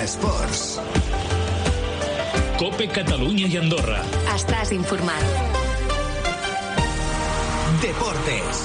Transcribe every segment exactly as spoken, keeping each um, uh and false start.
Esports. COPE Catalunya i Andorra. Estàs informat. Deportes.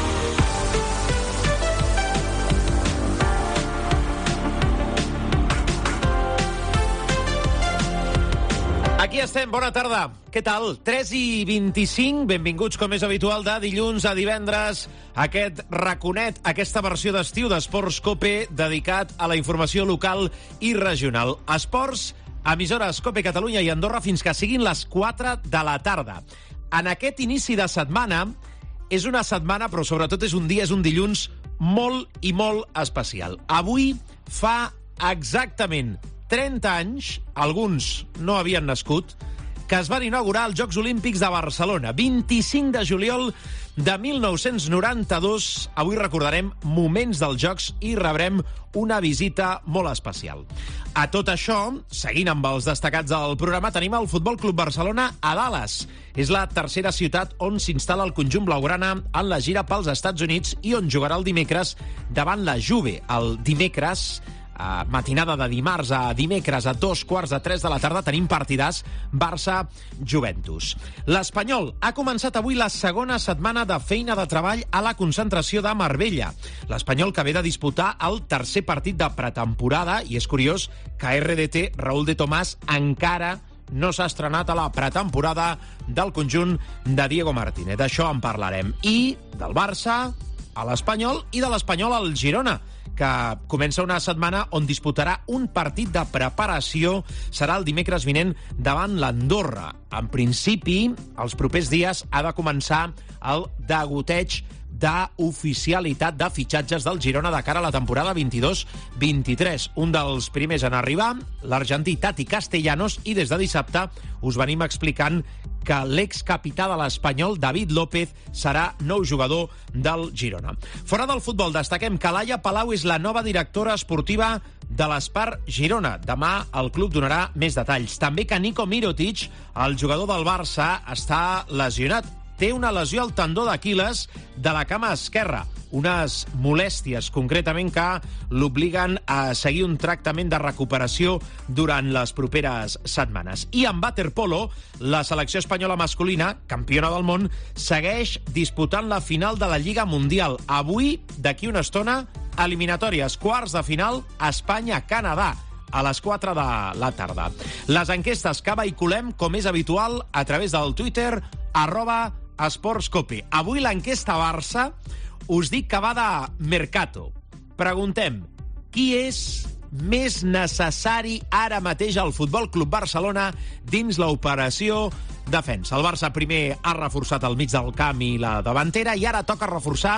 Aquí estem, bona tarda. Què tal? tres i vint-i-cinc, benvinguts com és habitual de dilluns a divendres, aquest raconet, aquesta versió d'estiu d'Esports COPE dedicat a la informació local i regional. Esports, emissores COPE Catalunya i Andorra fins que siguin les quatre de la tarda. En aquest inici de setmana, és una setmana, però sobretot és un dia, és un dilluns molt i molt especial. Avui fa exactament trenta anys, alguns no havien nascut, que es van inaugurar els Jocs Olímpics de Barcelona. vint-i-cinc de juliol de mil nou-cents noranta-dos. Avui recordarem moments dels Jocs i rebrem una visita molt especial. A tot això, seguint amb els destacats del programa, tenim el Futbol Club Barcelona a Dallas. És la tercera ciutat on s'instal·la el conjunt blaugrana en la gira pels Estats Units i on jugarà el dimecres davant la Juve. El dimecres, Uh, matinada de dimarts a dimecres a dos quarts de tres de la tarda, tenim partidàs Barça-Juventus. L'Espanyol ha començat avui la segona setmana de feina de treball a la concentració de Marbella. L'Espanyol que ve de disputar el tercer partit de pretemporada, i és curiós que R D T, Raúl de Tomàs, encara no s'ha estrenat a la pretemporada del conjunt de Diego Martínez. D'això en parlarem. I del Barça a l'Espanyol i de l'Espanyol al Girona, que comença una setmana on disputarà un partit de preparació. Serà el dimecres vinent davant l'Andorra. En principi, els propers dies ha de començar el degoteig d'oficialitat de fitxatges del Girona de cara a la temporada vint-i-dos vint-i-tres. Un dels primers en arribar, l'argentí Tati Castellanos, i des de dissabte us venim explicant que l'excapità de l'Espanyol, David López, serà nou jugador del Girona. Fora del futbol, destaquem que Laia Palau és la nova directora esportiva de l'Espar Girona. Demà el club donarà més detalls. També que Nico Mirotic, el jugador del Barça, està lesionat. Té una lesió al tendó d'Aquil·les de la cama esquerra. Unes molèsties, concretament, que l'obliguen a seguir un tractament de recuperació durant les properes setmanes. I en waterpolo, la selecció espanyola masculina, campiona del món, segueix disputant la final de la Lliga Mundial. Avui, d'aquí una estona, eliminatòries, quarts de final, Espanya-Canadà, a les quatre de la tarda. Les enquestes que vehiculem, com és habitual, a través del Twitter, arroba esportscope. Avui l'enquesta Barça us dic que va de Mercato. Preguntem, qui és més necessari ara mateix al Futbol Club Barcelona dins l'operació defensa? El Barça primer ha reforçat el mig del camp i la davantera i ara toca reforçar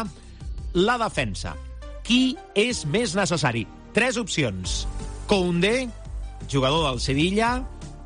la defensa. Qui és més necessari? Tres opcions. Koundé, jugador del Sevilla,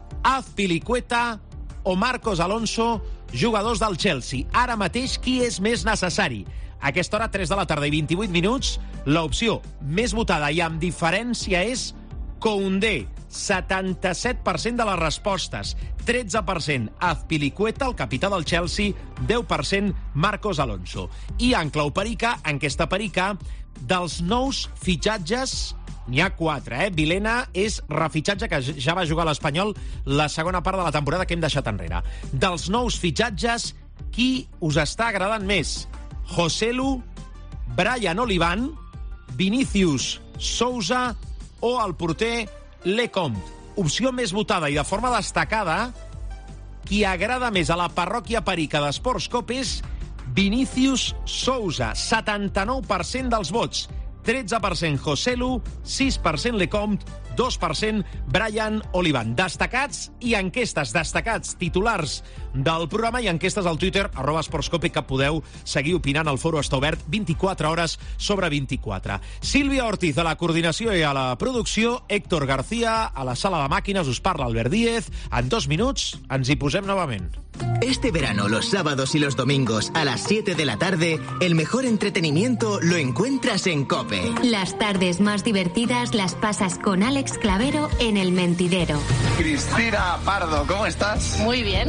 Azpilicueta o Marcos Alonso, jugadors del Chelsea. Ara mateix, qui és més necessari? A aquesta hora, tres de la tarda i vint-i-vuit minuts, l'opció més votada i amb diferència és Koundé, setanta-set per cent de les respostes, tretze per cent Azpilicueta, el capità del Chelsea, deu per cent Marcos Alonso. I en clau perica, enquesta perica, dels nous fitxatges, n'hi ha quatre, eh? Vilena és refitxatge, que ja va jugar a l'Espanyol la segona part de la temporada que hem deixat enrere. Dels nous fitxatges, qui us està agradant més? Joselu, Brian Olivan, Vinícius Sousa o el porter Lecomte? Opció més votada i de forma destacada, qui agrada més a la parròquia perica d'Esports COPE és Vinícius Sousa, setanta-nou per cent dels vots. tretze per cent Joselu, sis per cent Lecomte, dos per cent Brian Olivan. Destacats i enquestes, destacats titulars del programa i enquestes al Twitter, arroba esportscope, que podeu seguir opinant. El foro està obert vint-i-quatre hores sobre vint-i-quatre. Sílvia Ortiz a la coordinació i a la producció, Héctor García a la sala de màquines, us parla Albert Díez. En dos minuts ens hi posem novament. Este verano, los sábados y los domingos a las siete de la tarde, el mejor entretenimiento lo encuentras en COPE. Las tardes más divertidas las pasas con Alex Clavero en El Mentidero. Cristina Pardo, ¿cómo estás? Muy bien, ¿y tú?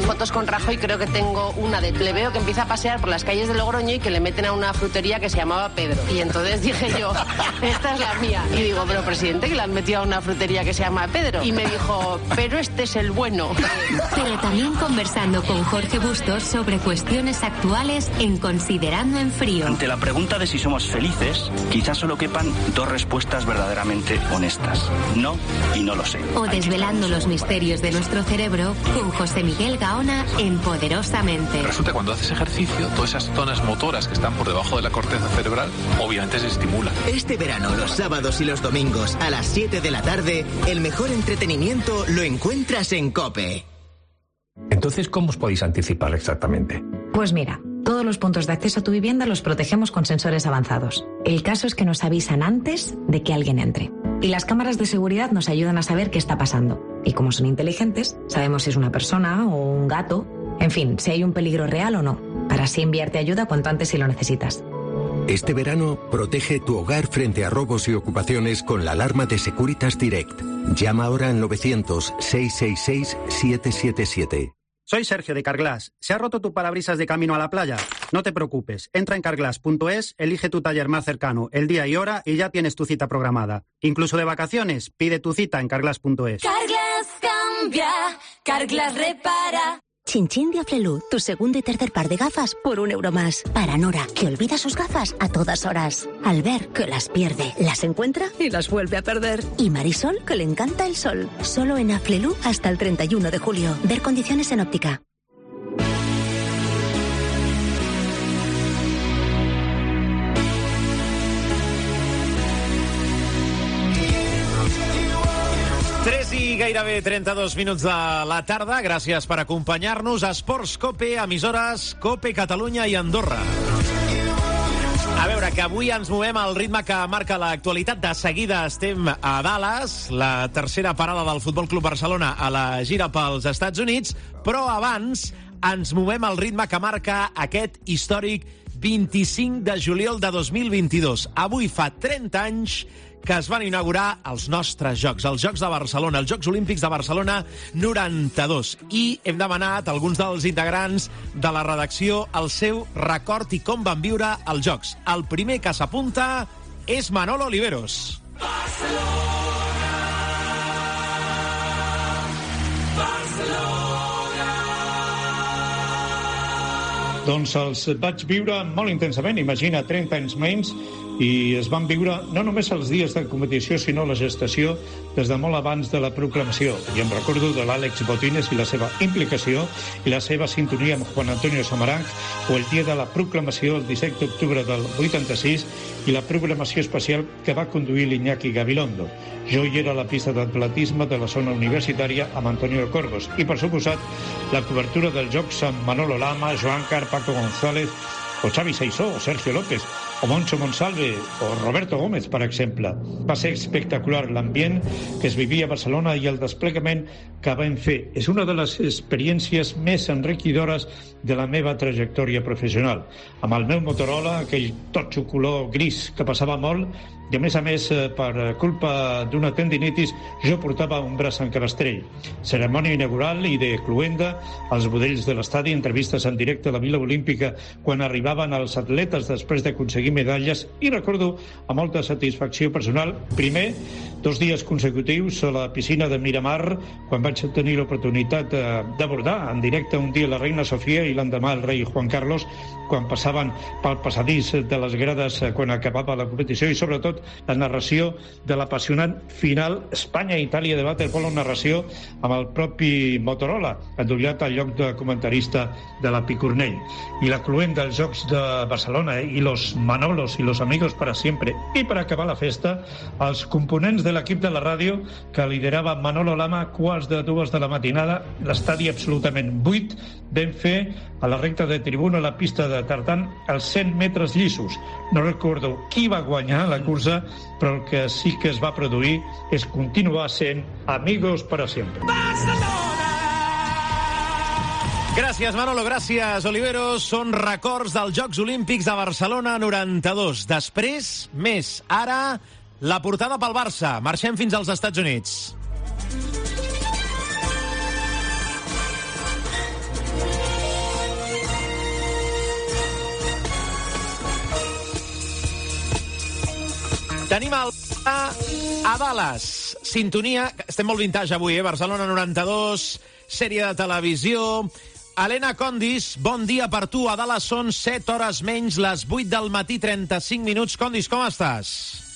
fotos con Rajoy creo que tengo una de... Le veo que empieza a pasear por las calles de Logroño y que le meten a una frutería que se llamaba Pedro. Y entonces dije yo, esta es la mía. Y digo, pero presidente, que le han metido a una frutería que se llama Pedro. Y me dijo, pero este es el bueno. Pero también conversando con Jorge Bustos sobre cuestiones actuales en Considerando en Frío. Ante la pregunta de si somos felices, quizás solo quepan dos respuestas verdaderamente honestas. No y no lo sé. O desvelando los misterios de nuestro cerebro con José Miguel Gaona en Poderosamente. Resulta que cuando haces ejercicio, todas esas zonas motoras que están por debajo de la corteza cerebral, obviamente se estimulan. Este verano, los sábados y los domingos a las siete de la tarde, el mejor entretenimiento lo encuentras en COPE. Entonces, ¿cómo os podéis anticipar exactamente? Pues mira, todos los puntos de acceso a tu vivienda los protegemos con sensores avanzados. El caso es que nos avisan antes de que alguien entre. Y las cámaras de seguridad nos ayudan a saber qué está pasando. Y como son inteligentes, sabemos si es una persona o un gato. En fin, si hay un peligro real o no. Para así enviarte ayuda cuanto antes si lo necesitas. Este verano, protege tu hogar frente a robos y ocupaciones con la alarma de Securitas Direct. Llama ahora al novecientos, seiscientos sesenta y seis, setecientos setenta y siete. Soy Sergio de Carglass. ¿Se ha roto tu parabrisas de camino a la playa? No te preocupes. Entra en carglass punto es, elige tu taller más cercano, el día y hora y ya tienes tu cita programada. Incluso de vacaciones, pide tu cita en carglass punto es. Carglass cambia, Carglass repara. Chin-chin de Aflelu, tu segundo y tercer par de gafas por un euro más. Para Nora, que olvida sus gafas a todas horas. Albert, que las pierde, las encuentra y las vuelve a perder. Y Marisol, que le encanta el sol. Solo en Aflelu hasta el treinta y uno de julio. Ver condiciones en óptica. tres i gairebé trenta-dos minuts de la tarda. Gràcies per acompanyar-nos a Esports Cope, emissores Cope Catalunya i Andorra. A veure, que avui ens movem al ritme que marca l'actualitat. De seguida estem a Dallas, la tercera parada del Futbol Club Barcelona a la gira pels Estats Units, però abans ens movem al ritme que marca aquest històric vint-i-cinc de juliol de dos mil vint-i-dos. Avui fa trenta anys que es van inaugurar els nostres Jocs, els Jocs de Barcelona, els Jocs Olímpics de Barcelona noranta-dos. I hem demanat a alguns dels integrants de la redacció el seu record i com van viure els Jocs. El primer que s'apunta és Manolo Oliveros. Barcelona, Barcelona. Doncs els vaig viure molt intensament, imagina, trenta anys menys, i es van viure no només els dies de competició, sinó la gestació des de molt abans de la proclamació. I em recordo de l'Àlex Botines i la seva implicació i la seva sintonia amb Juan Antonio Samaranch, o el dia de la proclamació, el disset d'octubre del vuitanta-sis, i la programació especial que va conduir l'Iñaki Gabilondo. Jo hi era a la pista d'atletisme de la zona universitària amb Antonio Corgos. I, per suposat, la cobertura dels Jocs amb Manolo Lama, Joan Car, Paco González, o Xavi Saissó, o Sergio López, o Moncho Monsalve, o Roberto Gómez, per exemple. Va ser espectacular l'ambient que es vivia a Barcelona i el desplegament que vam fer. És una de les experiències més enriquidores de la meva trajectòria professional. Amb el meu Motorola, aquell totxo color gris que passava molt, i a més a més, per culpa d'una tendinitis, jo portava un braç en cabestrell. Cerimònia inaugural i de cluenda, els budells de l'estadi, entrevistes en directe a la Vila Olímpica quan arribaven els atletes després d'aconseguir medalles, i recordo amb molta satisfacció personal, primer, dos dies consecutius a la piscina de Miramar, quan vaig tenir l'oportunitat d'abordar en directe un dia la reina Sofia i l'endemà el rei Juan Carlos, quan passaven pel passadís de les grades quan acabava la competició, i sobretot la narració de l'apassionant final Espanya-Itàlia de waterpolo, narració amb el propi Motorola, endollat al lloc de comentarista de la Picornell. I la cluenda dels Jocs de Barcelona, eh? I los Manolos i los amigos para siempre. I per acabar la festa, els components de l'equip de la ràdio que liderava Manolo Lama, quarts de dues de la matinada, l'estadi absolutament buit, vam fer a la recta de tribuna a la pista de tartan els cent metres llisos. No recordo qui va guanyar la cursa, però el que sí que es va produir és continuar sent amigos para siempre. Gràcies, Manolo, gràcies, Oliveros. Són records dels Jocs Olímpics de Barcelona noranta-dos. Després, més. Ara, la portada pel Barça. Marxem fins als Estats Units. Tenim el a Dallas. Sintonia, estem molt vintage avui, eh? Barcelona noranta-dos, sèrie de televisió. Helena Condis, bon dia per tu. A Dallas són set hores menys, les vuit del matí, trenta-cinc minuts. Condis, com estàs?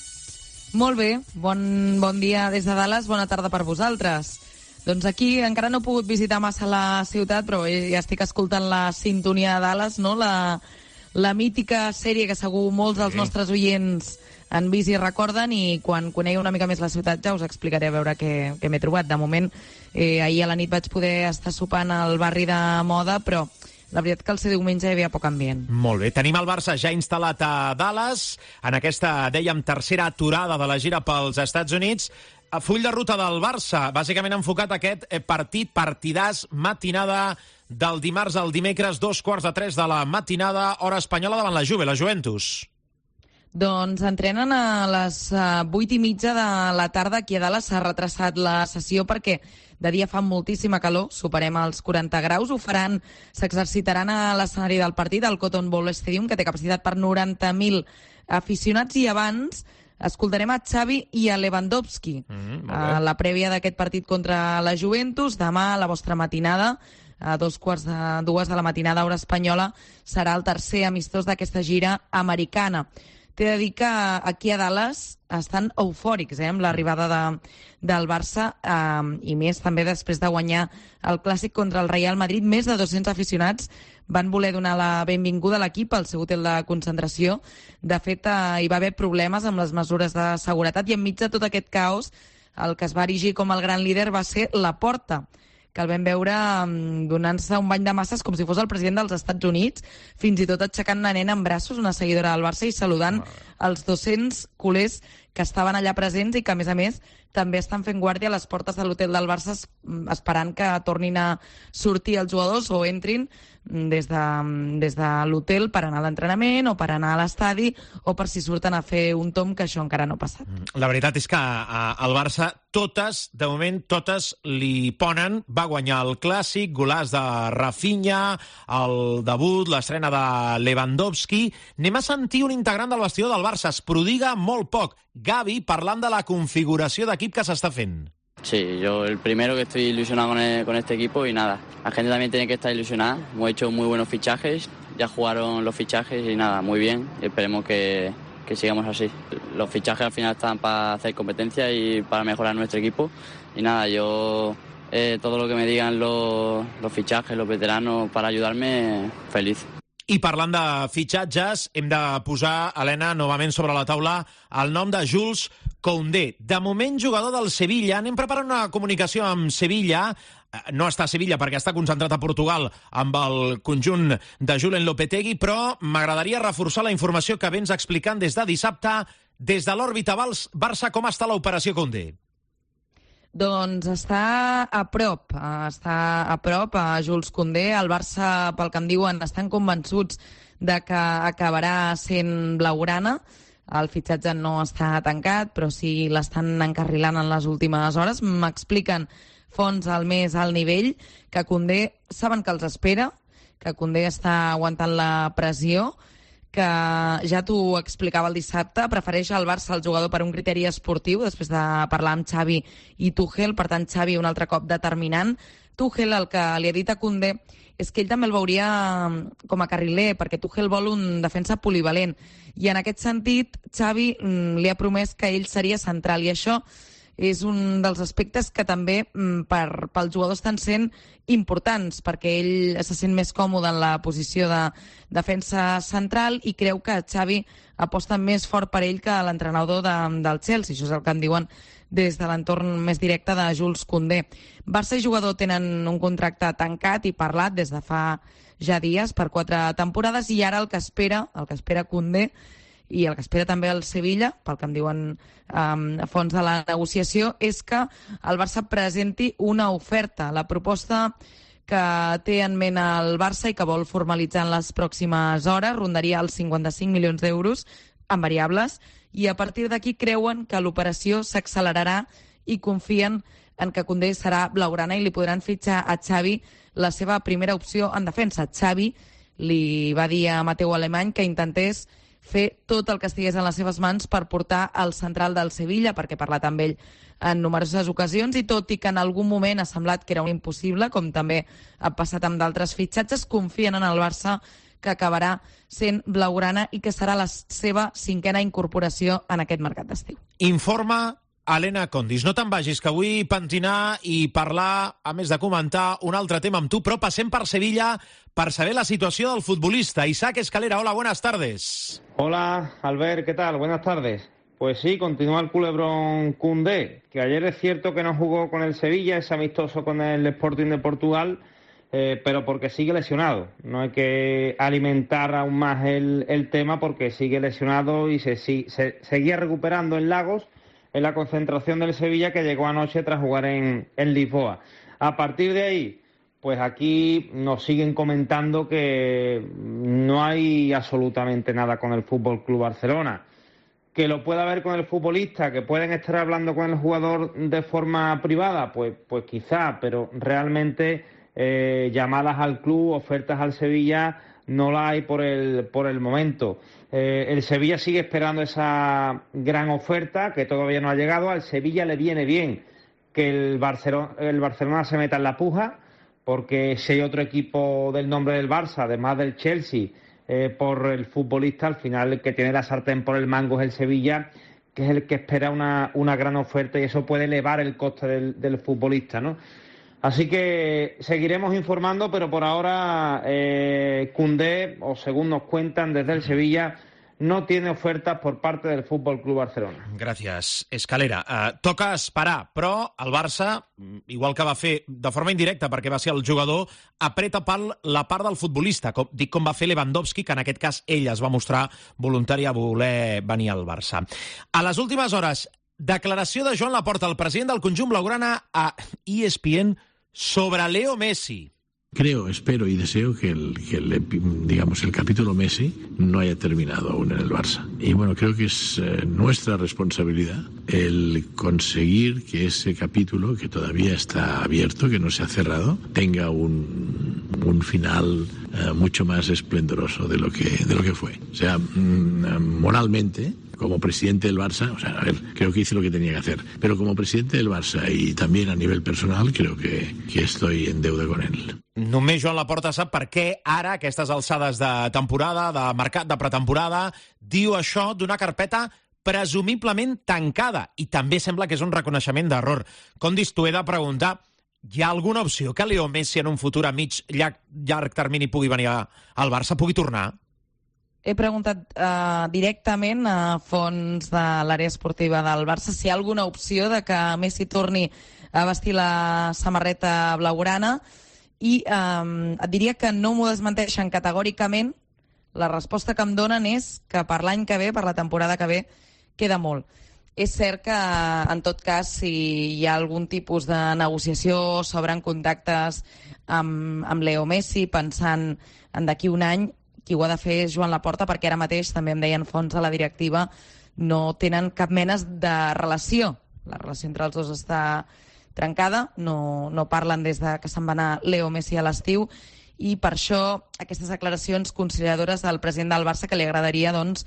Molt bé, bon, bon dia des de Dallas, bona tarda per vosaltres. Doncs aquí encara no he pogut visitar massa la ciutat, però ja estic escoltant la sintonia de Dallas, no? La, la mítica sèrie que segur molts dels nostres oients han vist i recorden, i quan conegui una mica més la ciutat ja us explicaré a veure què, què m'he trobat. De moment, eh, ahir a la nit vaig poder estar sopant al barri de moda, però la veritat que el ser diumenge hi havia poc ambient. Molt bé. Tenim el Barça ja instal·lat a Dallas, en aquesta, dèiem, tercera aturada de la gira pels Estats Units. A full de ruta del Barça, bàsicament enfocat a aquest partit, partidàs, matinada del dimarts al dimecres, dos quarts de tres de la matinada, hora espanyola, davant la Juve, la Juventus. Doncs entrenen a les vuit i mitja de la tarda. Aquí a Dallas s'ha retrasat la sessió perquè de dia fa moltíssima calor, superem els quaranta graus. Ho faran, s'exercitaran a l'escenari del partit, al Cotton Bowl Stadium, que té capacitat per noranta mil aficionats, i abans escoltarem a Xavi i a Lewandowski. Mm, a la prèvia d'aquest partit contra la Juventus, demà a la vostra matinada, a dos quarts de dues de la matinada, hora espanyola, serà el tercer amistós d'aquesta gira americana. T'he de dir que aquí a Dallas estan eufòrics, eh, amb l'arribada de, del Barça, eh, i més també després de guanyar el Clàssic contra el Real Madrid. Més de dos-cents aficionats van voler donar la benvinguda a l'equip al seu hotel de concentració. De fet, eh, hi va haver problemes amb les mesures de seguretat, i enmig de tot aquest caos, el que es va erigir com el gran líder va ser Laporta, que el vam veure donant-se un bany de masses com si fos el president dels Estats Units, fins i tot aixecant una nena en braços, una seguidora del Barça, i saludant els dos-cents culers que estaven allà presents, i que, a més a més, també estan fent guàrdia a les portes de l'hotel del Barça, esperant que tornin a sortir els jugadors o entrin des de, des de l'hotel per anar a l'entrenament o per anar a l'estadi o per si surten a fer un tomb, que això encara no ha passat. La veritat és que al Barça totes, de moment, totes li ponen. Va guanyar el Clàssic, golaç de Rafinha, el debut, l'estrena de Lewandowski. Anem a sentir un integrant del vestidor del Barça. Es prodiga molt poc. Gavi, parlant de la configuració d'equip que s'està fent. Sí, yo el primero que estoy ilusionado con, el, con este equipo, y nada, la gente también tiene que estar ilusionada. Hemos hecho muy buenos fichajes, ya jugaron los fichajes y nada, muy bien, y esperemos que, que sigamos así. Los fichajes al final están para hacer competencia y para mejorar nuestro equipo, y nada, yo eh, todo lo que me digan los, los fichajes, los veteranos para ayudarme, feliz. I parlant de fitxatges, hem de posar, Helena, novament sobre la taula el nom de Jules Koundé. De moment, jugador del Sevilla. Anem preparant una comunicació amb Sevilla. No està a Sevilla perquè està concentrat a Portugal amb el conjunt de Julen Lopetegui, però m'agradaria reforçar la informació que vens explicant des de dissabte. Des de l'òrbita Barça, com està l'operació Koundé? Doncs està a prop, està a prop a Jules Koundé. El Barça, pel que em diuen, estan convençuts de que acabarà sent blaugrana. El fitxatge no està tancat, però sí l'estan encarrilant en les últimes hores. M'expliquen fonts al més alt nivell que Koundé saben que els espera, que Koundé està aguantant la pressió, que ja t'ho explicava el dissabte, prefereix el Barça el jugador per un criteri esportiu, després de parlar amb Xavi i Tuchel. Per tant, Xavi un altre cop determinant. Tuchel el que li ha dit a Koundé és que ell també el veuria com a carriler, perquè Tuchel vol un defensa polivalent. I en aquest sentit, Xavi li ha promès que ell seria central, i això és un dels aspectes que també per, pels jugadors estan sent importants, perquè ell se sent més còmode en la posició de defensa central i creu que Xavi aposta més fort per ell que l'entrenador de, del Chelsea. Això és el que en diuen des de l'entorn més directe de Jules Koundé. Barça i jugador tenen un contracte tancat i parlat des de fa ja dies per quatre temporades, i ara el que espera, el que espera Koundé i el que espera també el Sevilla, pel que em diuen um, a fons de la negociació, és que el Barça presenti una oferta. La proposta que té en ment el Barça i que vol formalitzar en les pròximes hores rondaria els cinquanta-cinc milions d'euros en variables, i a partir d'aquí creuen que l'operació s'accelerarà i confien en que Koundé serà blaugrana i li podran fitxar a Xavi la seva primera opció en defensa. Xavi li va dir a Mateu Alemany que intentés fer tot el que estigués en les seves mans per portar al central del Sevilla, perquè ha parlat amb ell en numeroses ocasions, i tot i que en algun moment ha semblat que era un impossible, com també ha passat amb d'altres fitxatges, confien en el Barça que acabarà sent blaugrana i que serà la seva cinquena incorporació en aquest mercat d'estiu. Informa Helena Condis. No te'n vagis, que vull pentinar i parlar, a més de comentar, un altre tema amb tu, però passem per Sevilla per saber la situació del futbolista. Isaac Escalera, hola, buenas tardes. Hola, Albert, ¿qué tal? Buenas tardes. Pues sí, continúa el culebrón Koundé, que ayer es cierto que no jugó con el Sevilla, es amistoso con el Sporting de Portugal, eh, pero porque sigue lesionado. No hay que alimentar aún más el, el tema porque sigue lesionado y se, se, se seguía recuperando en Lagos, en la concentración del Sevilla, que llegó anoche tras jugar en, en Lisboa. A partir de ahí, pues aquí nos siguen comentando que no hay absolutamente nada con el Fútbol Club Barcelona. Que lo pueda haber con el futbolista, que pueden estar hablando con el jugador de forma privada, pues, pues quizá, pero realmente eh, llamadas al club, ofertas al Sevilla, no la hay por el, por el momento. Eh, el Sevilla sigue esperando esa gran oferta que todavía no ha llegado. Al Sevilla le viene bien que el Barcelona, el Barcelona se meta en la puja, porque si hay otro equipo del nombre del Barça, además del Chelsea, eh, por el futbolista, al final el que tiene la sartén por el mango es el Sevilla, que es el que espera una, una gran oferta, y eso puede elevar el coste del, del futbolista, ¿no? Así que seguiremos informando, pero por ahora eh, Koundé, o según nos cuentan desde el Sevilla, no tiene ofertas por parte del Fútbol Club Barcelona. Gràcies, Escalera. Uh, toca esperar, però el Barça, igual que va fer de forma indirecta perquè va ser el jugador, apreta pel la part del futbolista, com, dic com va fer Lewandowski, que en aquest cas ell es va mostrar voluntari a voler venir al Barça. A les últimes hores, declaració de Joan Laporta, el president del conjunt blaugrana, a E S P N sobre Leo Messi. Creo, espero y deseo que el, que el, digamos, el capítulo Messi no haya terminado aún en el Barça. Y bueno, creo que es eh, nuestra responsabilidad el conseguir que ese capítulo, que todavía está abierto, que no se ha cerrado, tenga un, un final eh, mucho más esplendoroso de lo que, de lo que fue. O sea, mm, moralmente, como presidente del Barça, o sea, a ver, creo que hice lo que tenía que hacer, pero como presidente del Barça y también a nivel personal, creo que, que estoy en deuda con él. Només Joan Laporta sap per què ara, a aquestes alçades de temporada, de mercat, de pretemporada, diu això d'una carpeta presumiblement tancada, i també sembla que és un reconeixement d'error. Condis, t'ho he de preguntar, hi ha alguna opció que Leo Messi en un futur a mig llarg, llarg termini pugui venir al Barça, pugui tornar? He preguntat uh, directament a fons de l'àrea esportiva del Barça si hi ha alguna opció de que Messi torni a vestir la samarreta blaugrana, i um, et diria que no m'ho desmenteixen categòricament. La resposta que em donen és que per l'any que ve, per la temporada que ve, queda molt. És cert que, en tot cas, si hi ha algun tipus de negociació, s'obren contactes amb, amb Leo Messi, pensant en d'aquí un any, qui ho ha de fer és Joan Laporta, perquè ara mateix, també em deien fons de la directiva, no tenen cap mena de relació. La relació entre els dos està trencada, no, no parlen des de que se'n va anar Leo Messi a l'estiu, i per això aquestes declaracions conciliadores del president del Barça, que li agradaria doncs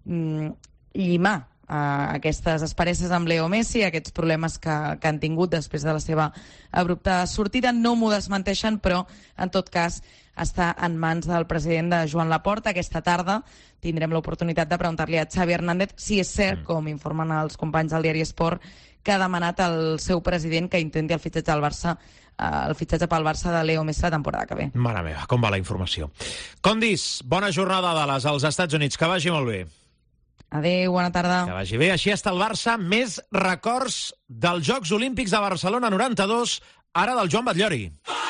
llimar a aquestes asparesses amb Leo Messi, aquests problemes que, que han tingut després de la seva abrupta sortida. No m'ho desmenteixen, però en tot cas està en mans del president de Joan Laporta. Aquesta tarda tindrem l'oportunitat de preguntar-li a Xavi Hernández si és cert, com informen els companys del diari Esport, que ha demanat al seu president que intenti el fitxatge del Barça, el fitxatge pel Barça de Leo Messi la temporada que ve. Mare meva, com va la informació. Condis, bona jornada a Dallas, als Estats Units, que vagi molt bé. Adéu, bona tarda. Que vagi bé. Així està el Barça. Més records dels Jocs Olímpics de Barcelona noranta-dos, ara del Joan Batllori.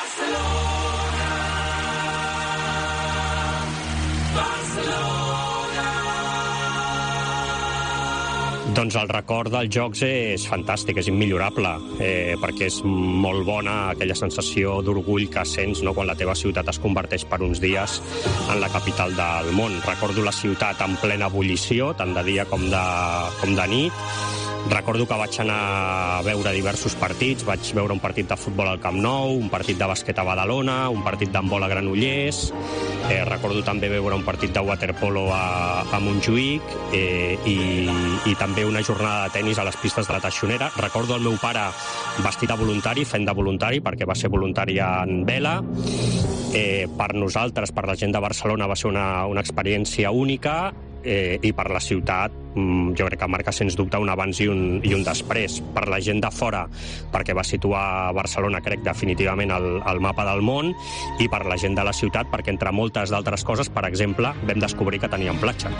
Doncs el record dels Jocs és fantàstic, és immillorable, eh, perquè és molt bona aquella sensació d'orgull que sents, no?, quan la teva ciutat es converteix per uns dies en la capital del món. Recordo la ciutat en plena ebullició, tant de dia com de, com de nit, Recordo que vaig anar a veure diversos partits, vaig veure un partit de futbol al Camp Nou, un partit de bàsquet a Badalona, un partit d'handbol a Granollers, eh, recordo també veure un partit de waterpolo a, a Montjuïc eh, i, i també una jornada de tennis a les pistes de la Teixonera. Recordo el meu pare vestit de voluntari, fent de voluntari, perquè va ser voluntari en vela. Eh, per nosaltres, per la gent de Barcelona, va ser una, una experiència única. Eh, i per la ciutat jo crec que marca sens dubte un abans i un, i un després. Per la gent de fora, perquè va situar Barcelona, crec, definitivament al, al mapa del món, i per la gent de la ciutat, perquè entre moltes d'altres coses, per exemple, vam descobrir que teníem platja.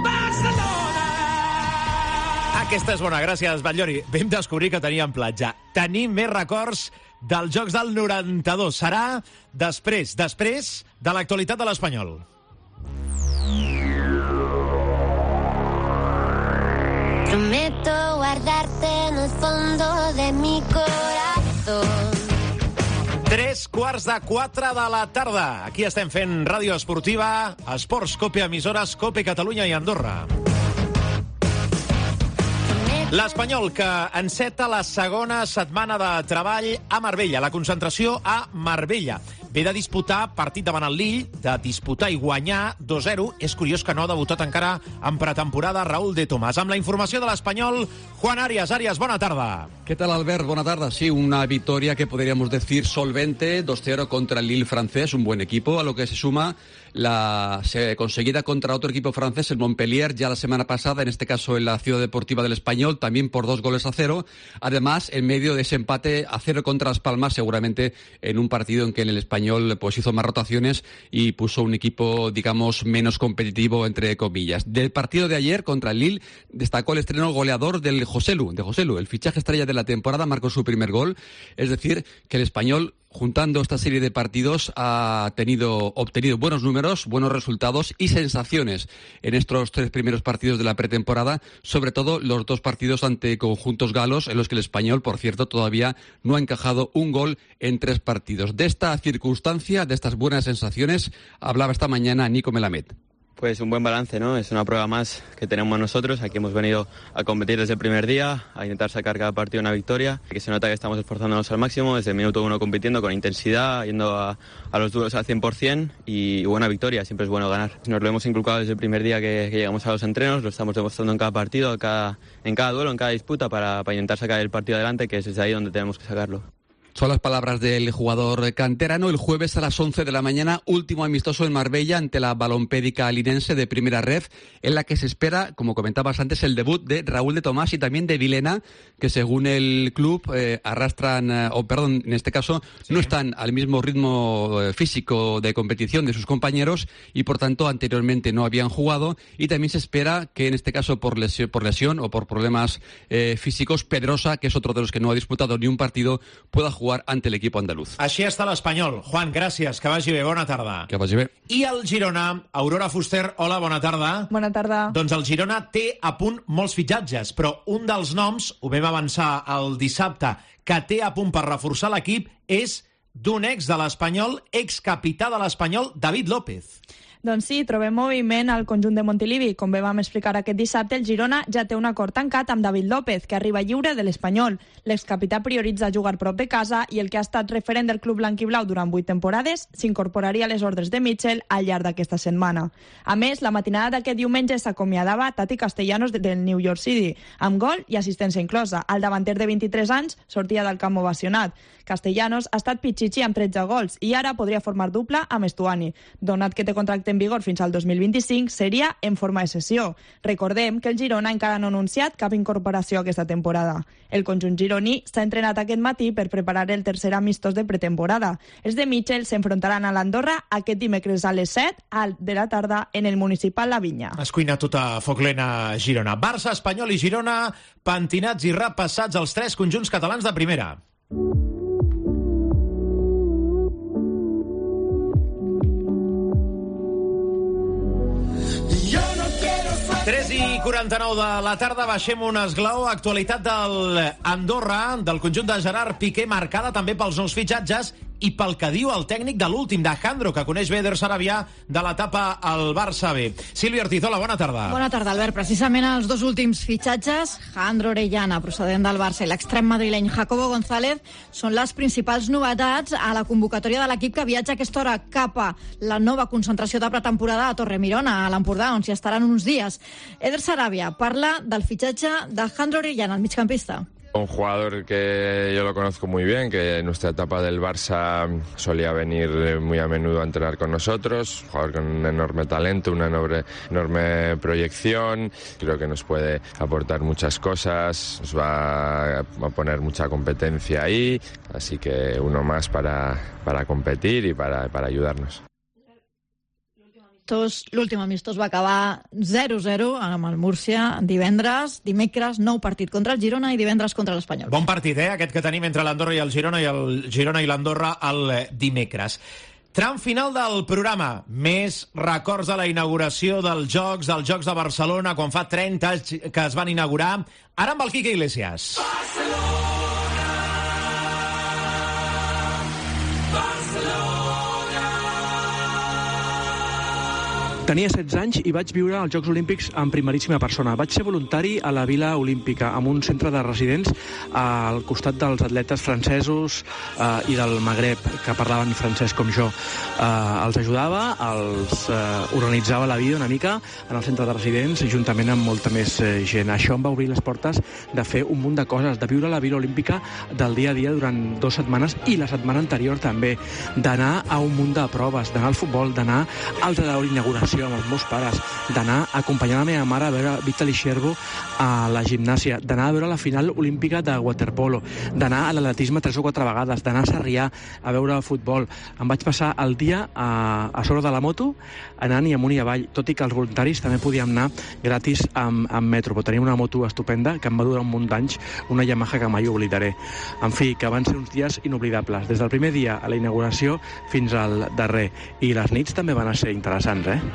Aquesta és bona, gràcies, Batllori. Vam descobrir que teníem platja. Tenim més records dels Jocs del noranta-dos. Serà després, després de l'actualitat de l'Espanyol. Prometo guardarte en el fondo de mi corazón. Tres quarts de quatre de la tarda. Aquí estem fent ràdio esportiva, Esports Cope, emissores Cope Catalunya i Andorra. L'Espanyol, que enceta la segona setmana de treball a Marbella, la concentració a Marbella. Ve de disputar partit davant el Lille, de disputar i guanyar dos a zero. És curiós que no ha debutat encara en pretemporada Raúl de Tomàs. Amb la informació de l'Espanyol, Juan Arias. Arias, bona tarda. ¿Qué tal, Albert? Buena tarde. Sí, una victoria que podríamos decir solvente, dos cero contra el Lille francés, un buen equipo, a lo que se suma la conseguida contra otro equipo francés, el Montpellier, ya la semana pasada, en este caso en la Ciudad Deportiva del Español, también por dos goles a cero. Además, en medio de ese empate a cero contra Las Palmas, seguramente en un partido en que el Español pues hizo más rotaciones y puso un equipo, digamos, menos competitivo, entre comillas. Del partido de ayer contra el Lille, destacó el estreno goleador del Joselu, de Joselu, el fichaje estrella de la temporada, marcó su primer gol. Es decir, que el Español, juntando esta serie de partidos, ha tenido obtenido buenos números, buenos resultados y sensaciones en estos tres primeros partidos de la pretemporada, sobre todo los dos partidos ante conjuntos galos, en los que el Español, por cierto, todavía no ha encajado un gol en tres partidos. De esta circunstancia, de estas buenas sensaciones, hablaba esta mañana Nico Melamed. Pues un buen balance, ¿no? Es una prueba más que tenemos nosotros. Aquí hemos venido a competir desde el primer día, a intentar sacar cada partido una victoria. Que se nota que estamos esforzándonos al máximo, desde el minuto uno compitiendo con intensidad, yendo a, a los duelos al cien por ciento y buena victoria, siempre es bueno ganar. Nos lo hemos inculcado desde el primer día que, que llegamos a los entrenos, lo estamos demostrando en cada partido, en cada, en cada duelo, en cada disputa para, para intentar sacar el partido adelante, que es desde ahí donde tenemos que sacarlo. Son las palabras del jugador canterano. El jueves a las once de la mañana, último amistoso en Marbella ante la Balompédica linense de Primera Ref, en la que se espera, como comentabas antes, el debut de Raúl de Tomàs y también de Vilena, que según el club eh, arrastran, eh, o perdón, en este caso, sí. no están al mismo ritmo eh, físico de competición de sus compañeros y por tanto anteriormente no habían jugado, y también se espera que en este caso por lesión, por lesión o por problemas eh, físicos, Pedrosa, que es otro de los que no ha disputado ni un partido, pueda jugar ante l'equip andaluz. Així està l'Espanyol. Juan, gràcies. Que vagi bé. Bona tarda. Que vagi bé. I el Girona, Aurora Fuster, hola, bona tarda. Bona tarda. Doncs el Girona té a punt molts fitxatges, però un dels noms, ho vam avançar el dissabte, que té a punt per reforçar l'equip és d'un ex de l'Espanyol, excapità de l'Espanyol, David López. Doncs sí, trobem moviment al conjunt de Montilivi. Com bé vam explicar aquest dissabte, el Girona ja té un acord tancat amb David López, que arriba lliure de l'Espanyol. L'excapità prioritza jugar prop de casa i el que ha estat referent del club blanquiblau durant vuit temporades s'incorporaria a les ordres de Mitchell al llarg d'aquesta setmana. A més, la matinada d'aquest diumenge s'acomiadava Tati Castellanos del New York City, amb gol i assistència inclosa. El davanter de vint-i-tres anys sortia del camp ovacionat. Castellanos ha estat pitxitxi amb tretze gols i ara podria formar dupla amb Estuani. Donat que té contracte en vigor fins al dos mil vint-i-cinc, seria en forma de cessió. Recordem que el Girona encara no ha anunciat cap incorporació aquesta temporada. El conjunt gironí s'ha entrenat aquest matí per preparar el tercer amistós de pretemporada. Els de Mitchell s'enfrontaran a l'Andorra aquest dimecres a les set de la tarda en el municipal La Vinya. Es cuina tota foc lent a Girona. Barça, Espanyol i Girona, pentinats i repassats els tres conjunts catalans de primera. tres i quaranta-nou de la tarda, baixem un esglaó. Actualitat del Andorra, del conjunt de Gerard Piqué, marcada també pels nous fitxatges i pel que diu el tècnic de l'últim, d'Alejandro, que coneix bé Eder Sarabia de l'etapa al Barça B. Sílvia Ortizola, bona tarda. Bona tarda, Albert. Precisament els dos últims fitxatges, Jandro Orellana, procedent del Barça, i l'extrem madrileny Jacobo González, són les principals novetats a la convocatòria de l'equip que viatja a aquesta hora cap a la nova concentració de pretemporada a Torremirona, a l'Empordà, on s'hi estaran uns dies. Eder Sarabia parla del fitxatge de Jandro Orellana, el migcampista. Un jugador que yo lo conozco muy bien, que en nuestra etapa del Barça solía venir muy a menudo a entrenar con nosotros, un jugador con un enorme talento, una enorme, enorme proyección, creo que nos puede aportar muchas cosas, nos va a poner mucha competencia ahí, así que uno más para, para competir y para, para ayudarnos. L'últim amistós va acabar zero zero amb el Múrcia divendres, dimecres, nou partit contra el Girona i divendres contra l'Espanyol. Bon partit, eh, aquest que tenim entre l'Andorra i el Girona, i el Girona i l'Andorra el dimecres. Tram final del programa. Més records de la inauguració dels Jocs, dels Jocs de Barcelona, quan fa trenta anys que es van inaugurar. Ara amb el Quique Iglesias. Barcelona! Tenia setze anys i vaig viure els Jocs Olímpics en primeríssima persona. Vaig ser voluntari a la Vila Olímpica, amb un centre de residents al costat dels atletes francesos eh, i del Magreb, que parlaven francès com jo. Eh, els ajudava, els eh, organitzava la vida una mica en el centre de residents, juntament amb molta més eh, gent. Això em va obrir les portes de fer un munt de coses, de viure la Vila Olímpica del dia a dia durant dues setmanes i la setmana anterior també, d'anar a un munt de proves, d'anar al futbol, d'anar al de l'inauguració amb els meus pares, d'anar a acompanyar la meva mare a veure Vitaly Scherbo a la gimnàsia, d'anar a veure la final olímpica de waterpolo, d'anar a l'atletisme tres o quatre vegades, d'anar a Sarrià a veure futbol. Em vaig passar el dia a, a sobre de la moto, anant i amunt i avall, tot i que els voluntaris també podíem anar gratis amb, amb metro, però tenim una moto estupenda que em va durar un munt d'anys, una Yamaha que mai oblidaré. En fi, que van ser uns dies inoblidables, des del primer dia a la inauguració fins al darrer. I les nits també van ser interessants, eh?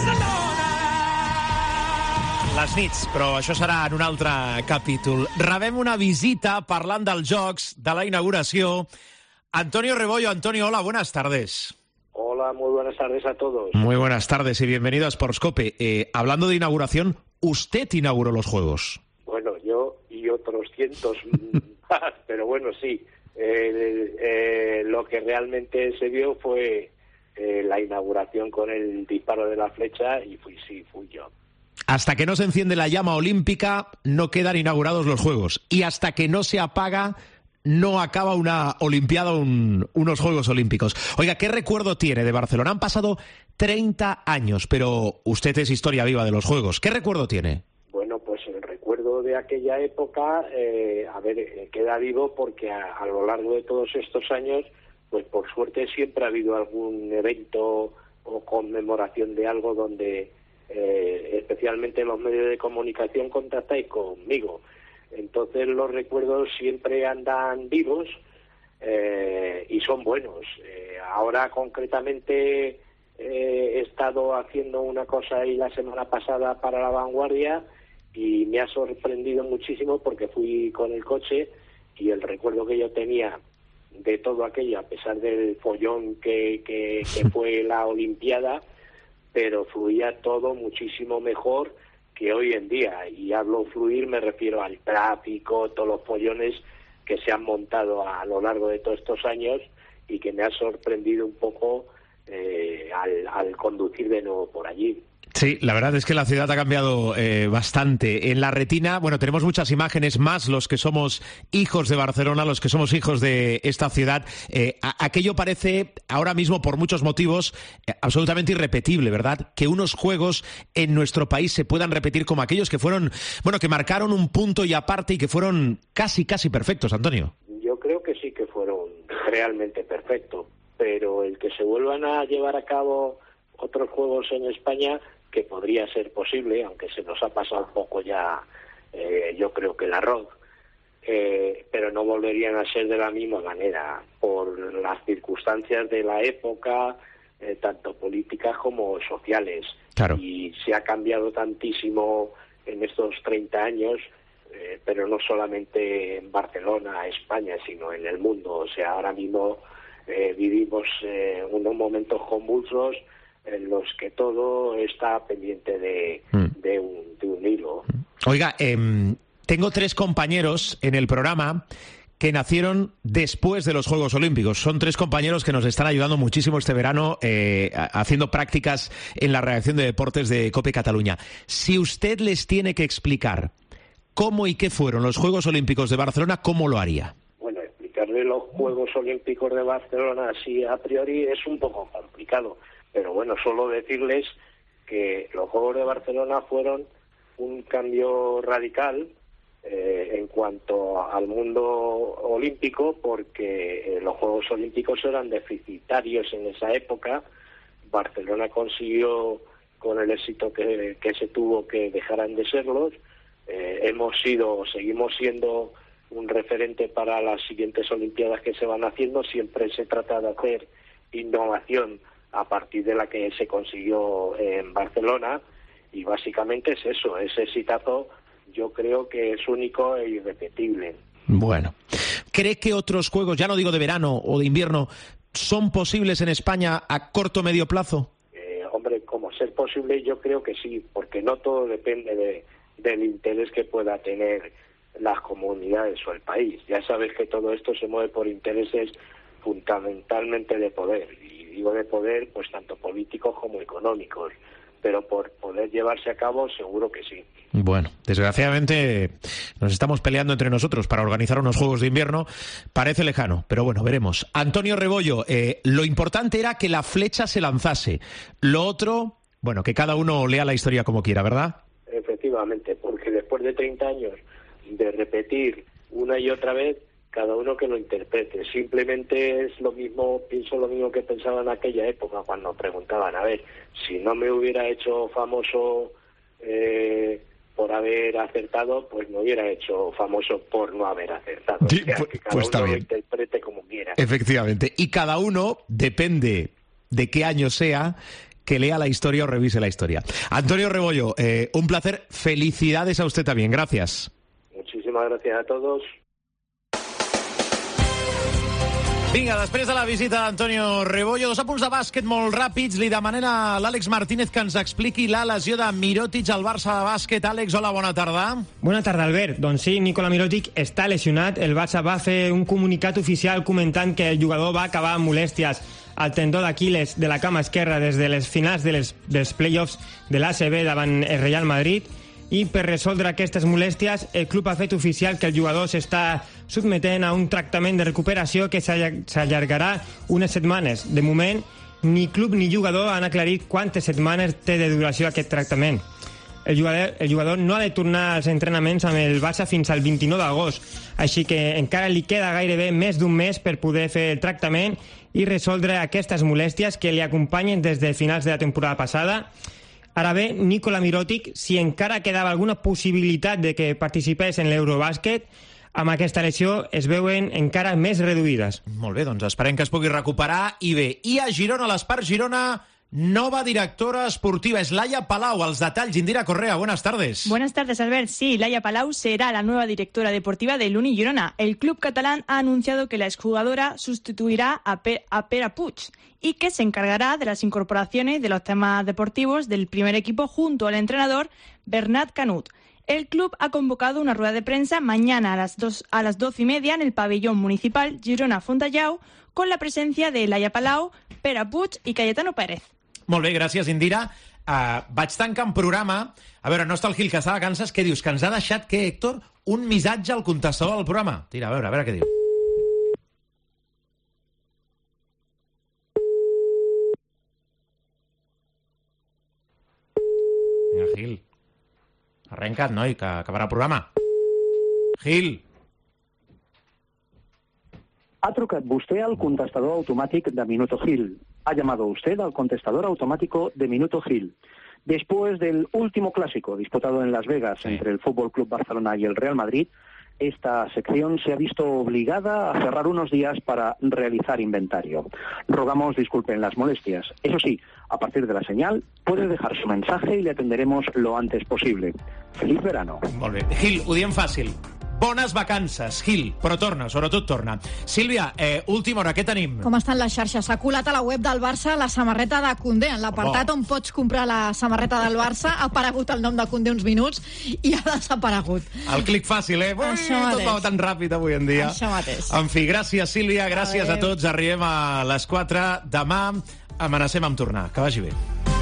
Les nits, però això serà en un altre capítol. Rebem una visita parlant dels Jocs, de la inauguració. Antonio Rebollo. Antonio, hola, buenas tardes. Hola, muy buenas tardes a todos. Muy buenas tardes y bienvenido a Sportscope. Eh, hablando de inauguración, usted inauguró los Juegos. Bueno, yo y otros cientos más, pero bueno, sí. Eh, eh, lo que realmente se vio fue eh, la inauguración con el disparo de la flecha y fui, sí, fui yo. Hasta que no se enciende la llama olímpica, no quedan inaugurados los Juegos. Y hasta que no se apaga, no acaba una Olimpiada, un, unos Juegos Olímpicos. Oiga, ¿qué recuerdo tiene de Barcelona? Han pasado treinta años, pero usted es historia viva de los Juegos. ¿Qué recuerdo tiene? Bueno, pues el recuerdo de aquella época, eh, a ver, eh, queda vivo porque a, a lo largo de todos estos años, pues por suerte siempre ha habido algún evento o conmemoración de algo donde eh, especialmente los medios de comunicación contactáis conmigo. Entonces los recuerdos siempre andan vivos eh, y son buenos. Eh, ahora concretamente eh, he estado haciendo una cosa ahí la semana pasada para La Vanguardia y me ha sorprendido muchísimo porque fui con el coche y el recuerdo que yo tenía de todo aquello, a pesar del follón que, que, que fue la Olimpiada, pero fluía todo muchísimo mejor que hoy en día. Y hablo fluir, me refiero al tráfico, todos los follones que se han montado a lo largo de todos estos años y que me ha sorprendido un poco eh, al, al conducir de nuevo por allí. Sí, la verdad es que la ciudad ha cambiado eh, bastante. En la retina, bueno, tenemos muchas imágenes, más los que somos hijos de Barcelona, los que somos hijos de esta ciudad. Eh, a, aquello parece, ahora mismo, por muchos motivos, eh, absolutamente irrepetible, ¿verdad? Que unos juegos en nuestro país se puedan repetir como aquellos que fueron, bueno, que marcaron un punto y aparte y que fueron casi, casi perfectos, Antonio. Yo creo que sí que fueron realmente perfectos, pero el que se vuelvan a llevar a cabo otros juegos en España, que podría ser posible, aunque se nos ha pasado un poco ya, eh, yo creo que el arroz, eh, pero no volverían a ser de la misma manera, por las circunstancias de la época, eh, tanto políticas como sociales. Claro. Y se ha cambiado tantísimo en estos treinta años, eh, pero no solamente en Barcelona, España, sino en el mundo. O sea, ahora mismo eh, vivimos eh, unos momentos convulsos en los que todo está pendiente de, mm. de, un, de un hilo. Oiga, eh, tengo tres compañeros en el programa que nacieron después de los Juegos Olímpicos. Son tres compañeros que nos están ayudando muchísimo este verano eh, haciendo prácticas en la redacción de deportes de COPE Cataluña. Si usted les tiene que explicar cómo y qué fueron los Juegos Olímpicos de Barcelona, ¿cómo lo haría? Bueno, explicarle los Juegos Olímpicos de Barcelona así a priori es un poco complicado, pero bueno, solo decirles que los Juegos de Barcelona fueron un cambio radical Eh, en cuanto al mundo olímpico, porque eh, los Juegos Olímpicos eran deficitarios en esa época. Barcelona consiguió, con el éxito que, que se tuvo, que dejaran de serlos. Eh, hemos sido, seguimos siendo un referente para las siguientes Olimpiadas que se van haciendo. Siempre se trata de hacer innovación a partir de la que se consiguió en Barcelona, y básicamente es eso, ese exitazo. Yo creo que es único e irrepetible. Bueno, ¿cree que otros juegos, ya no digo de verano o de invierno, son posibles en España a corto o medio plazo? Eh, hombre, como ser posible, yo creo que sí, porque no todo depende de, del interés que pueda tener las comunidades o el país. Ya sabes que todo esto se mueve por intereses fundamentalmente de poder, y digo de poder, pues tanto políticos como económicos, pero por poder llevarse a cabo seguro que sí. Bueno, desgraciadamente nos estamos peleando entre nosotros para organizar unos Juegos de Invierno. Parece lejano, pero bueno, veremos. Antonio Rebollo, eh, lo importante era que la flecha se lanzase. Lo otro, bueno, que cada uno lea la historia como quiera, ¿verdad? Efectivamente, porque después de treinta años de repetir una y otra vez, cada uno que lo interprete. Simplemente es lo mismo, pienso lo mismo que pensaba en aquella época cuando preguntaban, a ver, si no me hubiera hecho famoso eh, por haber acertado, pues me hubiera hecho famoso por no haber acertado. Sí, o sea, pues, que cada pues uno está bien. lo interprete como quiera. Efectivamente. Y cada uno, depende de qué año sea, que lea la historia o revise la historia. Antonio Rebollo, eh, un placer. Felicidades a usted también. Gracias. Muchísimas gracias a todos. Vinga, després de la visita d'Antonio Rebollo, dos apunts de bàsquet molt ràpids. Li demanem a l'Àlex Martínez que ens expliqui la lesió de Mirotic al Barça de bàsquet. Àlex, hola, bona tarda. Bona tarda, Albert. Doncs sí, Nikola Mirotic està lesionat. El Barça va fer un comunicat oficial comentant que el jugador va acabar amb molèsties al tendó d'Aquiles de la cama esquerra des de les finals de les, dels play-offs de l'A C B davant el Real Madrid. I per resoldre aquestes molèsties, el club ha fet oficial que el jugador s'està sotmetent a un tractament de recuperació que s'allargarà unes setmanes. De moment, ni club ni jugador han aclarit quantes setmanes té de duració aquest tractament. El jugador, el jugador no ha de tornar als entrenaments amb el Barça fins al vint-i-nou d'agost, així que encara li queda gairebé més d'un mes per poder fer el tractament i resoldre aquestes molèsties que li acompanyen des de finals de la temporada passada. Ara bé, Nikola Mirotic, si encara quedava alguna possibilitat de que participés en l'Eurobàsquet, amb aquesta lesió es veuen encara més reduïdes. Molt bé, doncs esperem que es pugui recuperar. I bé, i a Girona, a l'Espart Girona, nova directora esportiva, es Laia Palau. Als detalls, Indira Correa, buenas tardes. Buenas tardes, Albert. Sí, Laia Palau será la nueva directora deportiva del Uni Girona. El club catalán ha anunciado que la exjugadora sustituirá a, Pe a Pere Puig y que se encargará de las incorporaciones de los temas deportivos del primer equipo junto al entrenador Bernat Canut. El club ha convocado una rueda de prensa mañana a las, dos, a las doce y media en el pabellón municipal Girona-Fontallao con la presencia de Laia Palau, Pere Puig i Cayetano Pérez. Molt bé, gràcies, Indira. Uh, vaig tancant programa. A veure, no està el Gil, que està de vacances. Què dius? Que ens ha deixat, què, Héctor? Un missatge al contestador del programa. Tira, a veure, a veure què diu. Vinga, Gil. Arrenca't, noi, que acabarà el programa. Gil. Ha trucat vostè al contestador automàtic de Minuto Gil. Ha llamado usted al contestador automático de Minuto Gil. Después del último clásico disputado en Las Vegas sí. entre el Fútbol Club Barcelona y el Real Madrid, esta sección se ha visto obligada a cerrar unos días para realizar inventario. Rogamos disculpen las molestias. Eso sí, a partir de la señal, puede dejar su mensaje y le atenderemos lo antes posible. ¡Feliz verano! Molt bé. Gil, ho diem fàcil. bones vacances, Gil, però torna, sobretot torna. Sílvia, eh, última hora, què tenim? Com estan les xarxes? S'ha colat a la web del Barça la samarreta de Koundé. En l'apartat on pots comprar la samarreta del Barça ha aparegut el nom de Koundé uns minuts i ha desaparegut. El clic fàcil, eh? Ui, tot va tan ràpid avui en dia. Això mateix. En fi, gràcies, Sílvia, gràcies a, a tots. Arribem a les quatre. Demà amenacem amb tornar. Que vagi bé.